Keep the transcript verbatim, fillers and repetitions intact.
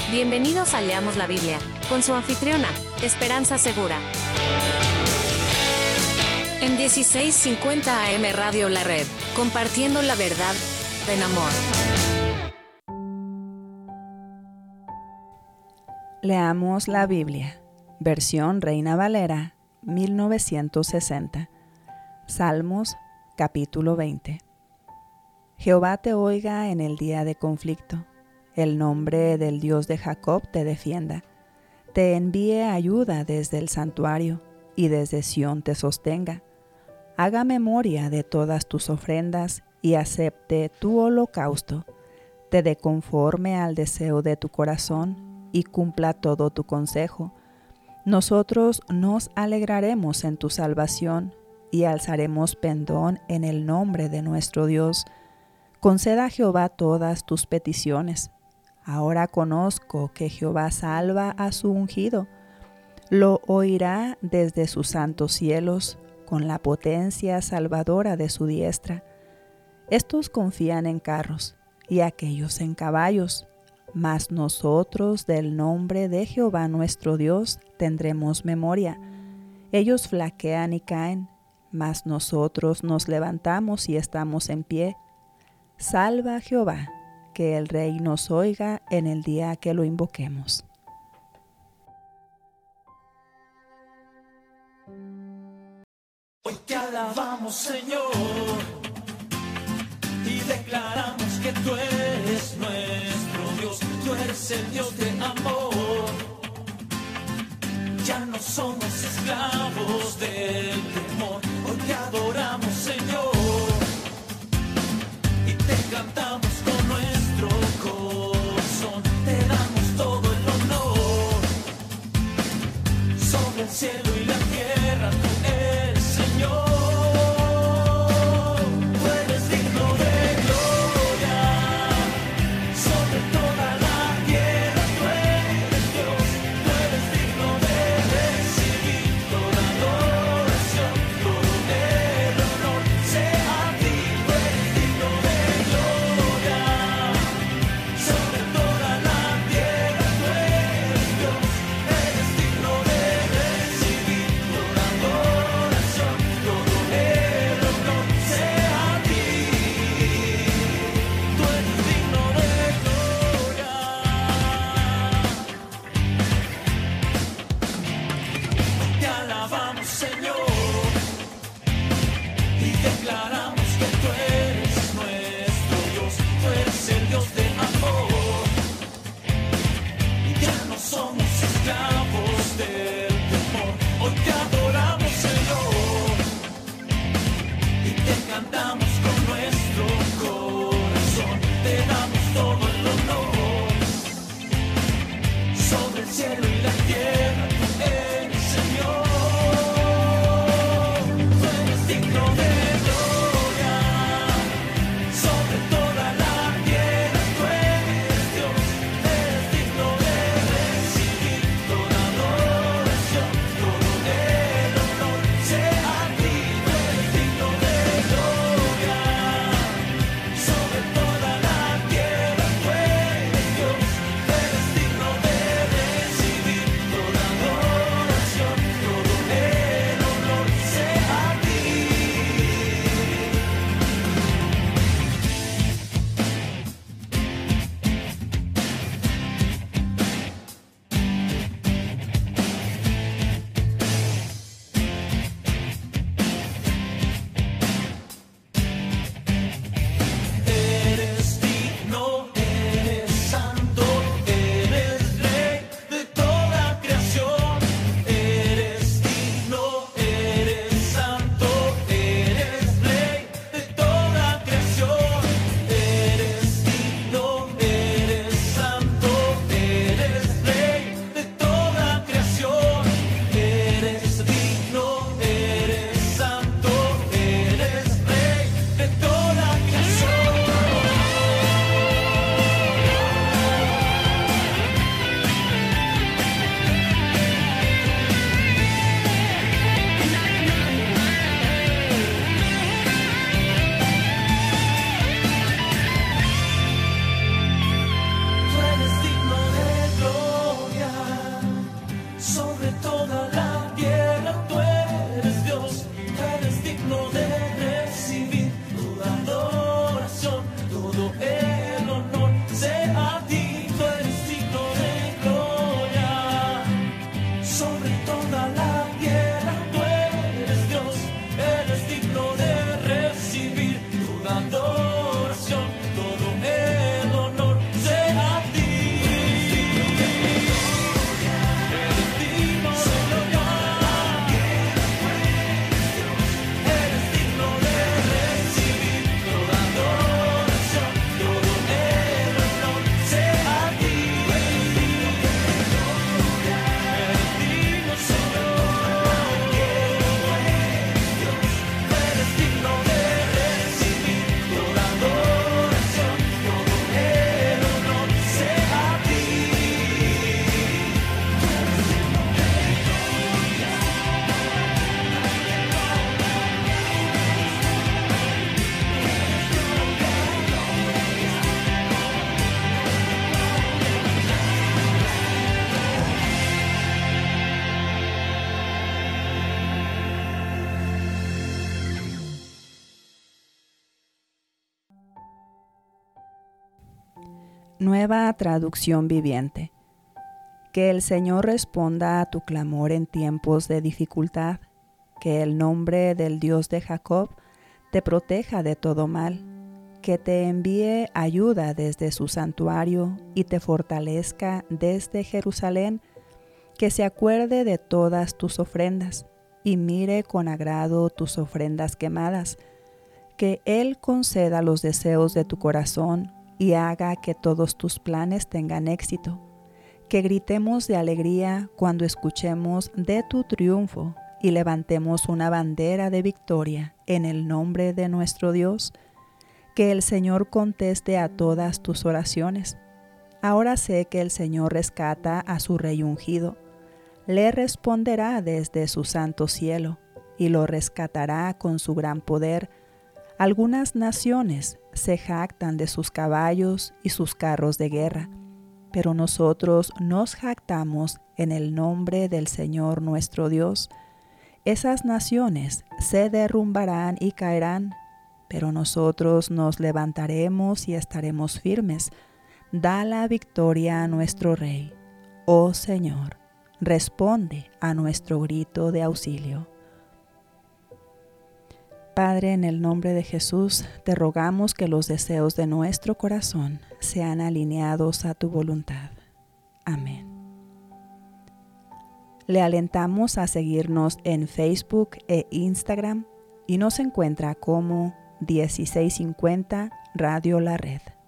Bienvenidos a Leamos la Biblia, con su anfitriona, Esperanza Segura. En dieciséis cincuenta A M Radio La Red, compartiendo la verdad en amor. Leamos la Biblia, versión Reina Valera, mil novecientos sesenta. Salmos, capítulo veinte. Jehová te oiga en el día de conflicto. El nombre del Dios de Jacob te defienda. Te envíe ayuda desde el santuario y desde Sión te sostenga. Haga memoria de todas tus ofrendas y acepte tu holocausto. Te dé conforme al deseo de tu corazón y cumpla todo tu consejo. Nosotros nos alegraremos en tu salvación y alzaremos pendón en el nombre de nuestro Dios. Conceda a Jehová todas tus peticiones. Ahora conozco que Jehová salva a su ungido. Lo oirá desde sus santos cielos, con la potencia salvadora de su diestra. Estos confían en carros, y aquellos en caballos, mas nosotros del nombre de Jehová nuestro Dios tendremos memoria. Ellos flaquean y caen, mas nosotros nos levantamos y estamos en pie. Salva a Jehová, que el Rey nos oiga en el día que lo invoquemos. Hoy te alabamos, Señor, y declaramos que tú eres nuestro Dios, tú eres el Dios de amor. Ya no somos esclavos del temor, hoy te adoramos, Señor, y te cantamos con nuestro corazón, te damos todo el honor, sobre el cielo y la tierra tú eres Señor. Tú eres digno de gloria, sobre toda la tierra tú Nueva traducción viviente. Que el Señor responda a tu clamor en tiempos de dificultad. Que el nombre del Dios de Jacob te proteja de todo mal. Que te envíe ayuda desde su santuario y te fortalezca desde Jerusalén. Que se acuerde de todas tus ofrendas y mire con agrado tus ofrendas quemadas. Que Él conceda los deseos de tu corazón y haga que todos tus planes tengan éxito. Que gritemos de alegría cuando escuchemos de tu triunfo y levantemos una bandera de victoria en el nombre de nuestro Dios. Que el Señor conteste a todas tus oraciones. Ahora sé que el Señor rescata a su rey ungido. Le responderá desde su santo cielo y lo rescatará con su gran poder. Algunas naciones se jactan de sus caballos y sus carros de guerra, pero nosotros nos jactamos en el nombre del Señor nuestro Dios. Esas naciones se derrumbarán y caerán, pero nosotros nos levantaremos y estaremos firmes. Da la victoria a nuestro Rey. Oh Señor, responde a nuestro grito de auxilio. Padre, en el nombre de Jesús, te rogamos que los deseos de nuestro corazón sean alineados a tu voluntad. Amén. Le alentamos a seguirnos en Facebook e Instagram y nos encuentra como dieciséis cincuenta Radio La Red.